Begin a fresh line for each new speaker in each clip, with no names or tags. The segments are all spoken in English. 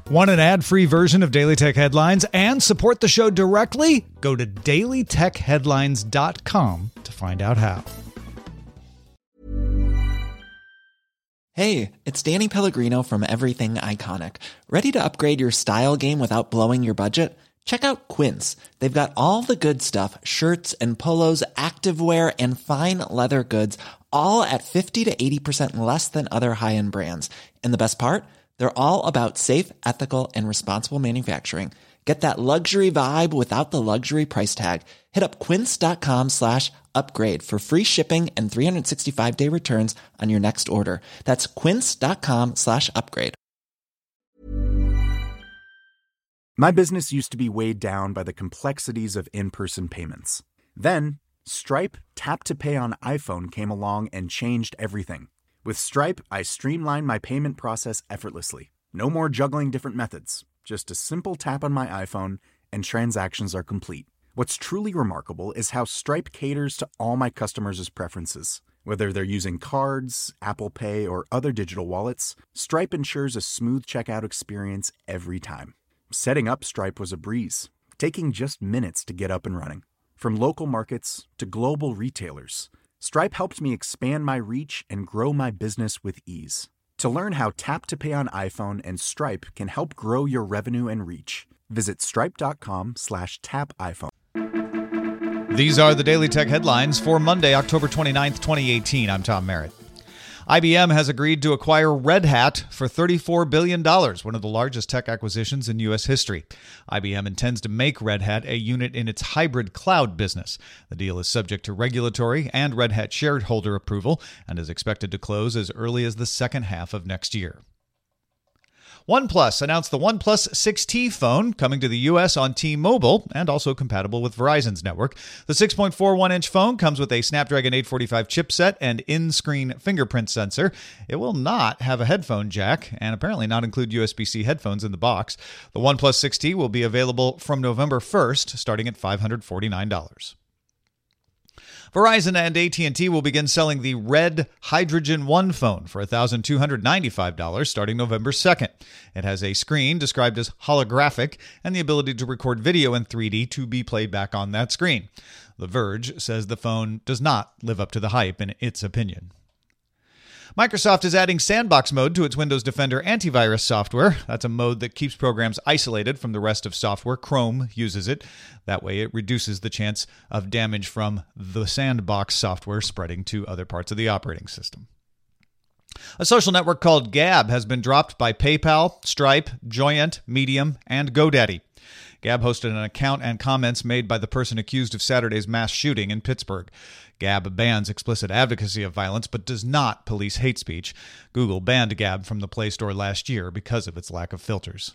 Want an ad-free version of Daily Tech Headlines and support the show directly? Go to dailytechheadlines.com to find out how.
Hey, it's Danny Pellegrino from Everything Iconic. Ready to upgrade your style game without blowing your budget? Check out Quince. They've got all the good stuff, shirts and polos, activewear, and fine leather goods, all at 50 to 80% less than other high-end brands. And the best part? They're all about safe, ethical, and responsible manufacturing. Get that luxury vibe without the luxury price tag. Hit up quince.com/upgrade for free shipping and 365-day returns on your next order. That's quince.com/upgrade.
My business used to be weighed down by the complexities of in-person payments. Then, Stripe Tap to Pay on iPhone came along and changed everything. With Stripe, I streamlined my payment process effortlessly. No more juggling different methods. Just a simple tap on my iPhone and transactions are complete. What's truly remarkable is how Stripe caters to all my customers' preferences. Whether they're using cards, Apple Pay, or other digital wallets, Stripe ensures a smooth checkout experience every time. Setting up Stripe was a breeze, taking just minutes to get up and running. From local markets to global retailers, Stripe helped me expand my reach and grow my business with ease. To learn how Tap to Pay on iPhone and Stripe can help grow your revenue and reach, visit stripe.com/tapiphone.
These are the Daily Tech Headlines for Monday, October 29th, 2018. I'm Tom Merritt. IBM has agreed to acquire Red Hat for $34 billion, one of the largest tech acquisitions in U.S. history. IBM intends to make Red Hat a unit in its hybrid cloud business. The deal is subject to regulatory and Red Hat shareholder approval and is expected to close as early as the second half of next year. OnePlus announced the OnePlus 6T phone coming to the U.S. on T-Mobile and also compatible with Verizon's network. The 6.41-inch phone comes with a Snapdragon 845 chipset and in-screen fingerprint sensor. It will not have a headphone jack and apparently not include USB-C headphones in the box. The OnePlus 6T will be available from November 1st, starting at $549. Verizon and AT&T will begin selling the Red Hydrogen One phone for $1,295 starting November 2nd. It has a screen described as holographic and the ability to record video in 3D to be played back on that screen. The Verge says the phone does not live up to the hype in its opinion. Microsoft is adding Sandbox mode to its Windows Defender antivirus software. That's a mode that keeps programs isolated from the rest of software. Chrome uses it. That way it reduces the chance of damage from the Sandbox software spreading to other parts of the operating system. A social network called Gab has been dropped by PayPal, Stripe, Joyent, Medium, and GoDaddy. Gab hosted an account and comments made by the person accused of Saturday's mass shooting in Pittsburgh. Gab bans explicit advocacy of violence but does not police hate speech. Google banned Gab from the Play Store last year because of its lack of filters.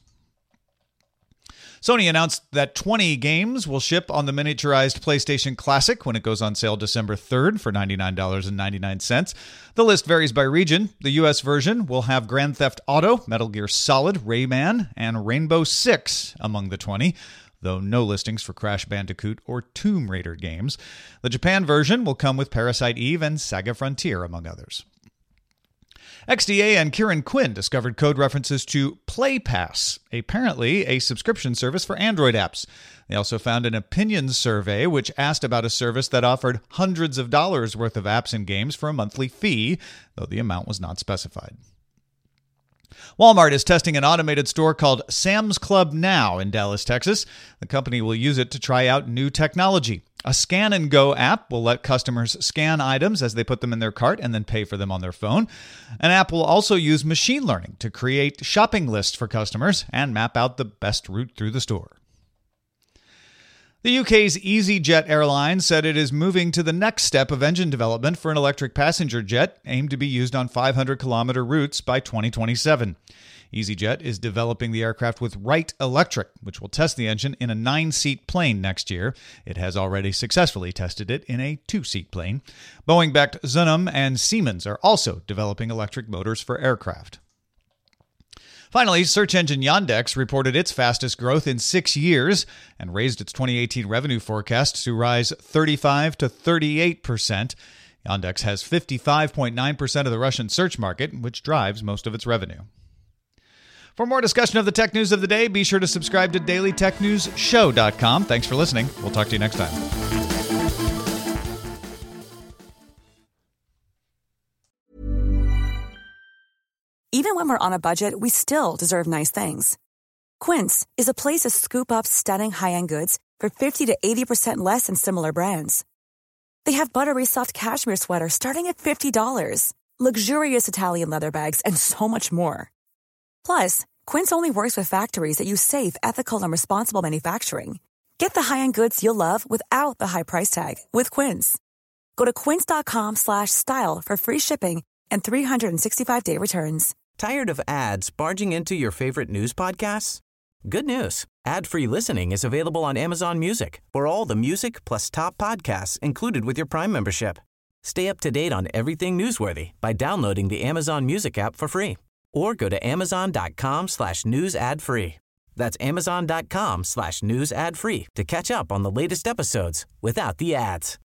Sony announced that 20 games will ship on the miniaturized PlayStation Classic when it goes on sale December 3rd for $99.99. The list varies by region. The U.S. version will have Grand Theft Auto, Metal Gear Solid, Rayman, and Rainbow Six among the 20, though no listings for Crash Bandicoot or Tomb Raider games. The Japan version will come with Parasite Eve and Saga Frontier, among others. XDA and Kieran Quinn discovered code references to PlayPass, apparently a subscription service for Android apps. They also found an opinions survey which asked about a service that offered hundreds of dollars worth of apps and games for a monthly fee, though the amount was not specified. Walmart is testing an automated store called Sam's Club Now in Dallas, Texas. The company will use it to try out new technology. A Scan and Go app will let customers scan items as they put them in their cart and then pay for them on their phone. An app will also use machine learning to create shopping lists for customers and map out the best route through the store. The UK's EasyJet airline said it is moving to the next step of engine development for an electric passenger jet aimed to be used on 500-kilometer routes by 2027. EasyJet is developing the aircraft with Wright Electric, which will test the engine in a 9-seat plane next year. It has already successfully tested it in a 2-seat plane. Boeing-backed Zunum and Siemens are also developing electric motors for aircraft. Finally, search engine Yandex reported its fastest growth in 6 years and raised its 2018 revenue forecast to rise 35 to 38%. Yandex has 55.9% of the Russian search market, which drives most of its revenue. For more discussion of the tech news of the day, be sure to subscribe to dailytechnewsshow.com. Thanks for listening. We'll talk to you next time.
Even when we're on a budget, we still deserve nice things. Quince is a place to scoop up stunning high-end goods for 50 to 80% less than similar brands. They have buttery soft cashmere sweaters starting at $50, luxurious Italian leather bags, and so much more. Plus, Quince only works with factories that use safe, ethical, and responsible manufacturing. Get the high-end goods you'll love without the high price tag with Quince. Go to quince.com/style for free shipping and 365-day returns.
Tired of ads barging into your favorite news podcasts? Good news. Ad-free listening is available on Amazon Music for all the music plus top podcasts included with your Prime membership. Stay up to date on everything newsworthy by downloading the Amazon Music app for free or go to amazon.com/news ad free. That's amazon.com/news ad free to catch up on the latest episodes without the ads.